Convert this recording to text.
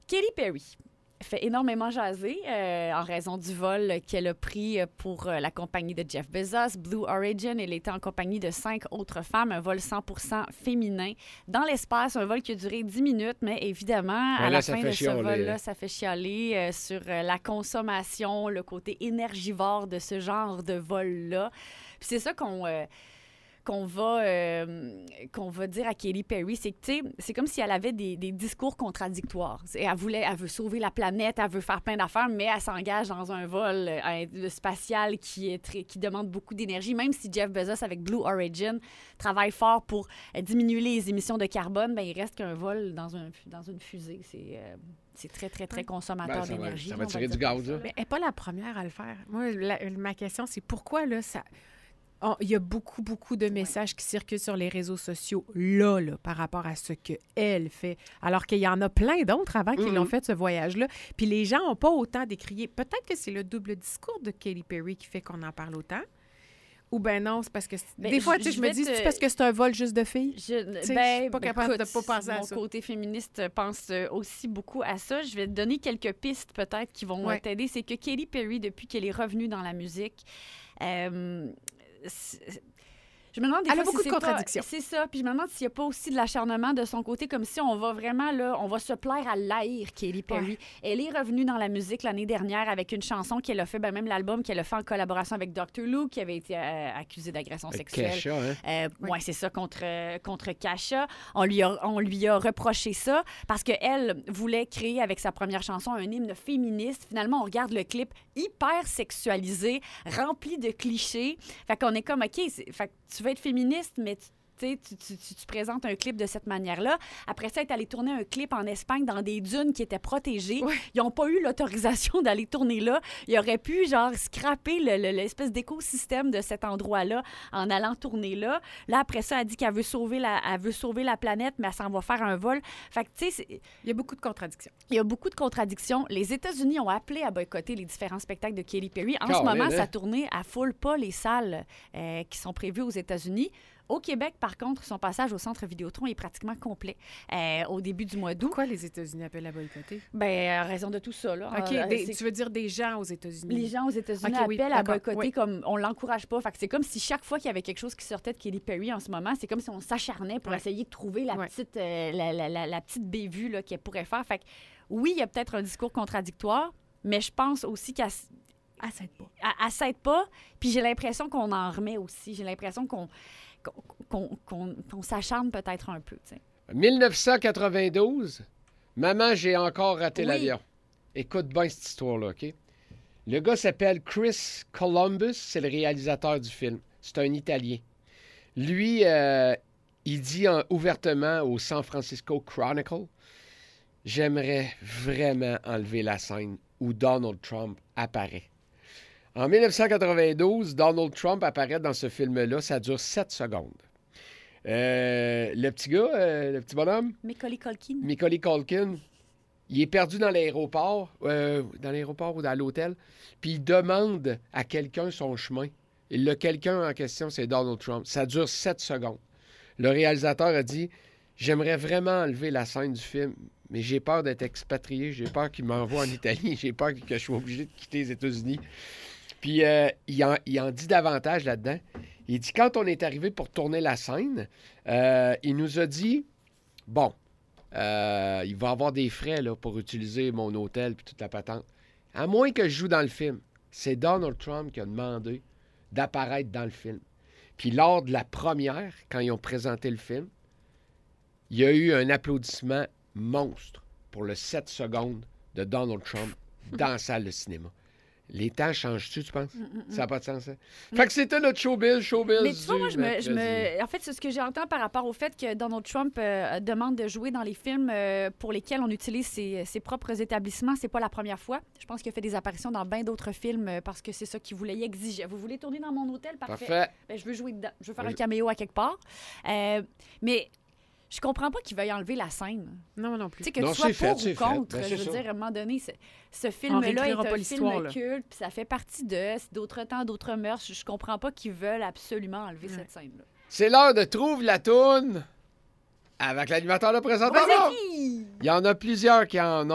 Katy Perry fait énormément jaser en raison du vol qu'elle a pris pour la compagnie de Jeff Bezos, Blue Origin. Elle était en compagnie de 5 autres femmes, un vol 100% féminin dans l'espace, un vol qui a duré 10 minutes, mais évidemment, à la fin de ce vol-là, ça fait chialer sur la consommation, le côté énergivore de ce genre de vol-là. Puis c'est ça qu'on va dire à Katy Perry, c'est que, tu sais, c'est comme si elle avait des discours contradictoires. Elle veut sauver la planète, elle veut faire plein d'affaires, mais elle s'engage dans un vol spatial qui demande beaucoup d'énergie. Même si Jeff Bezos, avec Blue Origin, travaille fort pour diminuer les émissions de carbone, ben, il reste qu'un vol dans une fusée. C'est très, très, très consommateur d'énergie. Ça va tirer du gaz, là. Mais elle n'est pas la première à le faire. Moi, ma question, c'est pourquoi, là, ça... Il y a beaucoup, beaucoup de messages qui circulent sur les réseaux sociaux là, par rapport à ce qu'elle fait. Alors qu'il y en a plein d'autres avant qui l'ont fait, ce voyage-là. Puis les gens n'ont pas autant décrié. Peut-être que c'est le double discours de Katy Perry qui fait qu'on en parle autant. Ou bien non, c'est parce que... Des fois, je me dis, c'est parce que c'est un vol juste de filles? Je suis pas capable de pas penser à ça. Mon côté féministe pense aussi beaucoup à ça. Je vais te donner quelques pistes peut-être qui vont t'aider. C'est que Katy Perry, depuis qu'elle est revenue dans la musique... je me demande des fois a beaucoup de contradictions. C'est ça. Puis je me demande s'il n'y a pas aussi de l'acharnement de son côté, comme si on va vraiment, là, on va se plaire à l'haïr, Katy Perry. Ouais. Elle est revenue dans la musique l'année dernière avec une chanson qu'elle a fait, ben même l'album qu'elle a fait en collaboration avec Dr. Luke, qui avait été accusé d'agression sexuelle. Kesha, hein? Oui, c'est ça, contre Kesha. On lui a reproché ça parce qu'elle voulait créer avec sa première chanson un hymne féministe. Finalement, on regarde le clip hyper sexualisé, rempli de clichés. Fait qu'on est comme, OK, fait que tu veux être féministe, mais tu présentes un clip de cette manière-là. Après ça, elle est allée tourner un clip en Espagne dans des dunes qui étaient protégées. Oui. Ils n'ont pas eu l'autorisation d'aller tourner là. Ils auraient pu, genre, scraper l'espèce d'écosystème de cet endroit-là en allant tourner là. Là, après ça, elle dit qu'elle veut sauver la planète, mais elle s'en va faire un vol. Fait que, tu sais... Il y a beaucoup de contradictions. Il y a beaucoup de contradictions. Les États-Unis ont appelé à boycotter les différents spectacles de Katy Perry. En ce moment, sa tournée affoule pas les salles qui sont prévues aux États-Unis. Au Québec, par contre, son passage au Centre Vidéotron est pratiquement complet au début du mois d'août. Pourquoi les États-Unis appellent à boycotter? Bien, en raison de tout ça. Là. OK, tu veux dire des gens aux États-Unis? Les gens aux États-Unis appellent à boycotter comme on l'encourage pas. Fait que c'est comme si chaque fois qu'il y avait quelque chose qui sortait de Katy Perry en ce moment, c'est comme si on s'acharnait pour essayer de trouver la petite bévue là, qu'elle pourrait faire. Fait que oui, il y a peut-être un discours contradictoire, mais je pense aussi qu'elle s'aide pas. Puis j'ai l'impression qu'on en remet aussi. J'ai l'impression qu'on s'acharne peut-être un peu. T'sais. 1992, Maman, j'ai encore raté l'avion. Écoute bien cette histoire-là, OK? Le gars s'appelle Chris Columbus, c'est le réalisateur du film. C'est un Italien. Lui, il dit ouvertement au San Francisco Chronicle, « J'aimerais vraiment enlever la scène où Donald Trump apparaît. » En 1992, Donald Trump apparaît dans ce film-là. Ça dure 7 secondes. Le petit gars, le petit bonhomme... Macaulay Culkin, il est perdu dans l'aéroport ou dans l'hôtel, puis il demande à quelqu'un son chemin. Et le quelqu'un en question, c'est Donald Trump. Ça dure 7 secondes. Le réalisateur a dit, « J'aimerais vraiment enlever la scène du film, mais j'ai peur d'être expatrié, j'ai peur qu'il m'envoie en Italie, j'ai peur que je sois obligé de quitter les États-Unis. » Puis il en dit davantage là-dedans. Il dit, quand on est arrivé pour tourner la scène, il nous a dit, bon, il va avoir des frais là, pour utiliser mon hôtel puis toute la patente. À moins que je joue dans le film. C'est Donald Trump qui a demandé d'apparaître dans le film. Puis lors de la première, quand ils ont présenté le film, il y a eu un applaudissement monstre pour le 7 secondes de Donald Trump dans la salle de cinéma. Les temps changent-tu, tu penses? Ça n'a pas de sens, ça? Fait que c'était notre showbiz. Mais tu vois, moi, en fait, c'est ce que j'entends par rapport au fait que Donald Trump demande de jouer dans les films pour lesquels on utilise ses propres établissements. C'est pas la première fois. Je pense qu'il a fait des apparitions dans bien d'autres films parce que c'est ça qu'il voulait. Il exigeait. Vous voulez tourner dans mon hôtel? Parfait. Ben, je veux jouer dedans. Je veux faire un caméo à quelque part. Mais... je comprends pas qu'il veuille enlever la scène. Non plus. Tu sais, que tu sois pour ou contre, je veux dire, à un moment donné, ce film-là est un film culte, puis ça fait partie d'autres temps, d'autres mœurs. Je comprends pas qu'ils veulent absolument enlever cette scène-là. C'est l'heure de Trouve la toune avec l'animateur de présentation. Il y en a plusieurs qui en ont.